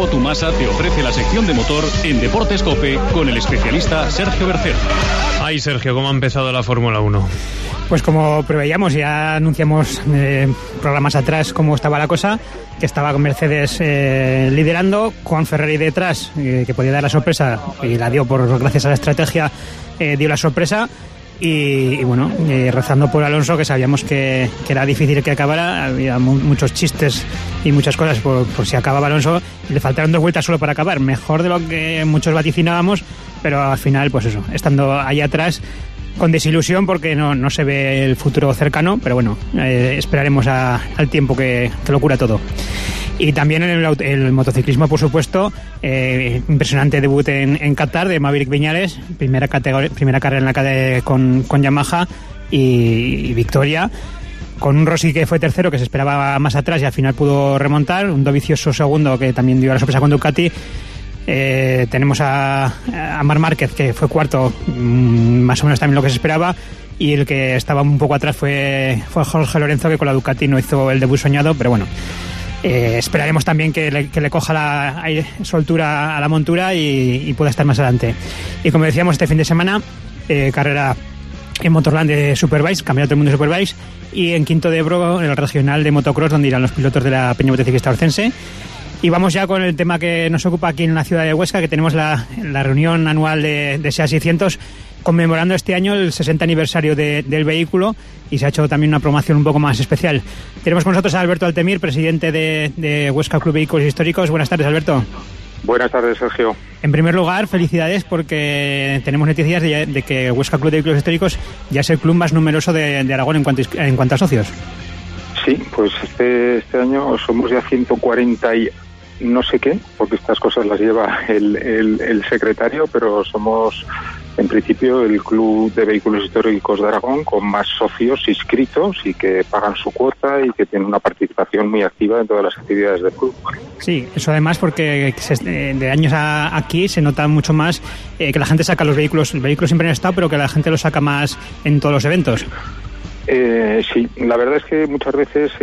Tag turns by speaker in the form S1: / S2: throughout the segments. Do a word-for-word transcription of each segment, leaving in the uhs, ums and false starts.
S1: Grupo Tumasa te ofrece la sección de motor en Deportes COPE con el especialista Sergio Bercero.
S2: Ay, Sergio, ¿cómo ha empezado la Fórmula uno?
S3: Pues como preveíamos, ya anunciamos eh, programas atrás cómo estaba la cosa, que estaba con Mercedes eh, liderando, con Ferrari detrás, eh, que podía dar la sorpresa, y la dio por gracias a la estrategia, eh, dio la sorpresa. Y, y bueno, eh, rezando por Alonso, que sabíamos que, que era difícil que acabara. Había mu- muchos chistes y muchas cosas por, por si acababa Alonso, y le faltaron dos vueltas solo para acabar, mejor de lo que muchos vaticinábamos, pero al final, pues eso, estando ahí atrás, con desilusión porque no, no se ve el futuro cercano, pero bueno, eh, esperaremos a, al tiempo que, que lo cura todo. Y también en el, el motociclismo, por supuesto, eh, impresionante debut en, en Qatar de Maverick Viñales, primera categoría, primera carrera en la cadena con, con Yamaha y, y victoria, con un Rossi que fue tercero, que se esperaba más atrás y al final pudo remontar, un Dovizioso segundo que también dio la sorpresa con Ducati. Eh, tenemos a, a Marc Márquez, que fue cuarto, mmm, más o menos también lo que se esperaba, y el que estaba un poco atrás fue, fue Jorge Lorenzo, que con la Ducati no hizo el debut soñado, pero bueno, eh, esperaremos también que le, que le coja la soltura a la montura y, y pueda estar más adelante. Y como decíamos, este fin de semana, eh, carrera en Motorland de Superbikes, Campeonato del Mundo de Superbikes, y en Quinto de Ebro, el regional de motocross, donde irán los pilotos de la Peña Motociclista Orcense. Y vamos ya con el tema que nos ocupa aquí en la ciudad de Huesca, que tenemos la, la reunión anual de, de SEAT seiscientos, conmemorando este año el sesenta aniversario de, del vehículo, y se ha hecho también una promoción un poco más especial. Tenemos con nosotros a Alberto Altemir, presidente de, de Huesca Club Vehículos Históricos. Buenas tardes, Alberto.
S4: Buenas tardes, Sergio.
S3: En primer lugar, felicidades porque tenemos noticias de, de que Huesca Club de Vehículos Históricos ya es el club más numeroso de, de Aragón en cuanto, en cuanto a socios.
S4: Sí, pues este, este año somos ya ciento cuarenta y no sé qué, porque estas cosas las lleva el, el, el secretario, pero somos en principio el Club de Vehículos Históricos de Aragón con más socios inscritos y que pagan su cuota y que tienen una participación muy activa en todas las actividades del club.
S3: Sí, eso además porque de años a aquí se nota mucho más eh, que la gente saca los vehículos, el vehículo siempre han estado, pero que la gente lo saca más en todos los eventos.
S4: Eh, sí, la verdad es que muchas veces,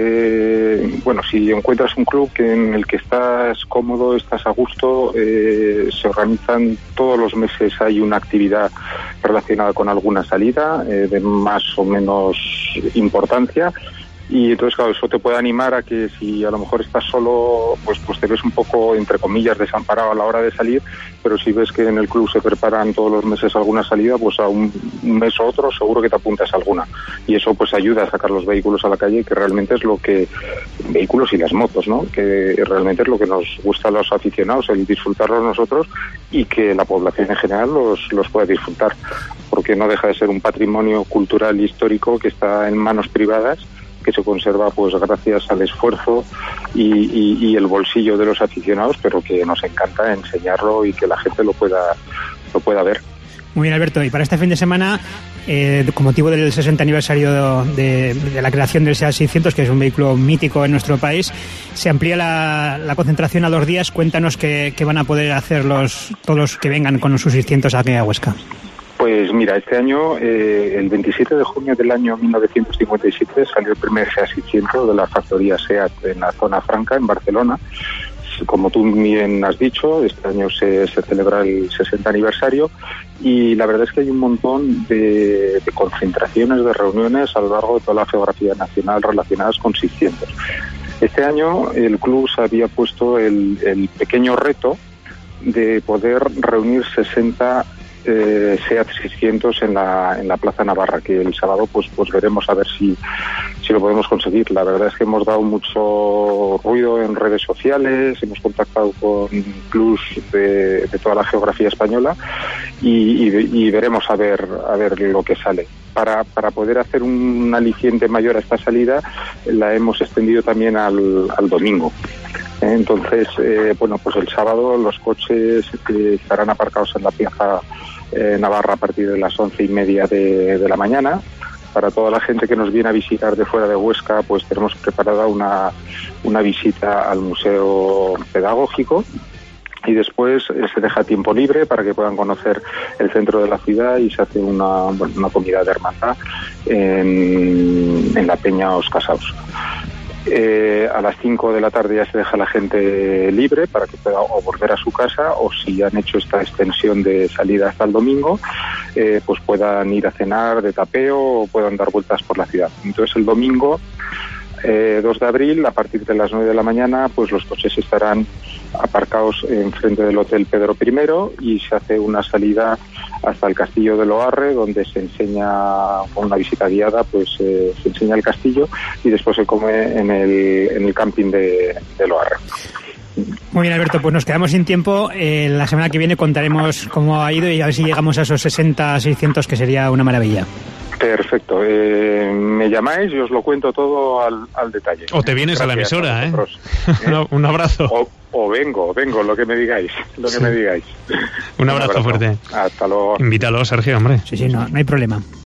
S4: eh, bueno, si encuentras un club que en el que estás cómodo, estás a gusto, eh, se organizan todos los meses, hay una actividad relacionada con alguna salida eh, de más o menos importancia. Y entonces, claro, eso te puede animar a que si a lo mejor estás solo, pues pues te ves un poco, entre comillas, desamparado a la hora de salir, pero si ves que en el club se preparan todos los meses alguna salida, pues a un, un mes o otro seguro que te apuntas a alguna. Y eso pues ayuda a sacar los vehículos a la calle, que realmente es lo que, vehículos y las motos, ¿no? Que realmente es lo que nos gusta a los aficionados, el disfrutarlos nosotros y que la población en general los, los pueda disfrutar, porque no deja de ser un patrimonio cultural e histórico que está en manos privadas, que se conserva pues gracias al esfuerzo y, y, y el bolsillo de los aficionados, pero que nos encanta enseñarlo y que la gente lo pueda lo pueda ver.
S3: Muy bien, Alberto, y para este fin de semana, eh, con motivo del sesenta aniversario de, de la creación del SEAT seiscientos, que es un vehículo mítico en nuestro país, se amplía la, la concentración a dos días. Cuéntanos qué, qué van a poder hacer los todos los que vengan con sus seiscientos aquí a Huesca.
S4: Pues mira, este año, eh, el veintisiete de junio del año mil novecientos cincuenta y siete, salió el primer SEAT seiscientos de la factoría SEAT en la zona franca, en Barcelona. Como tú bien has dicho, este año se, se celebra el sesenta aniversario y la verdad es que hay un montón de, de concentraciones, de reuniones a lo largo de toda la geografía nacional relacionadas con seiscientos. Este año el club se había puesto el, el pequeño reto de poder reunir sesenta Eh, SEAT seiscientos en la en la Plaza Navarra, que el sábado pues pues veremos a ver si si lo podemos conseguir. La verdad es que hemos dado mucho ruido en redes sociales, hemos contactado con clubs de, de toda la geografía española y, y, y veremos a ver a ver lo que sale. Para para poder hacer un aliciente mayor a esta salida, la hemos extendido también al, al domingo. Entonces, eh, bueno, pues el sábado los coches eh, estarán aparcados en la Plaza eh, Navarra a partir de las once y media de, de la mañana. Para toda la gente que nos viene a visitar de fuera de Huesca, pues tenemos preparada una, una visita al Museo Pedagógico. Y después eh, se deja tiempo libre para que puedan conocer el centro de la ciudad y se hace una, bueno, una comida de hermandad en, en la Peña Os Casaus. Eh, a las cinco de la tarde ya se deja a la gente libre para que pueda o volver a su casa, o si han hecho esta extensión de salida hasta el domingo, eh, pues puedan ir a cenar de tapeo o puedan dar vueltas por la ciudad. Entonces el domingo eh, dos de abril, a partir de las nueve de la mañana, pues los coches estarán aparcados enfrente del Hotel Pedro primero y se hace una salida hasta el Castillo de Loarre, donde se enseña, con una visita guiada, pues eh, se enseña el castillo y después se come en el, en el camping de, de Loarre.
S3: Muy bien, Alberto, pues nos quedamos sin tiempo. Eh, la semana que viene contaremos cómo ha ido y a ver si llegamos a esos sesenta, seiscientos, que sería una maravilla. Perfecto.
S4: Eh, me llamáis y os lo cuento todo al, al detalle.
S2: O te vienes Gracias a la emisora, ¿eh? ¿eh? Un abrazo.
S4: O, o vengo, vengo, lo que me digáis. Lo que sí. me digáis.
S2: Un abrazo, Un abrazo fuerte.
S4: Hasta luego.
S2: Invítalo, Sergio, hombre.
S3: Sí, sí, no, no hay problema.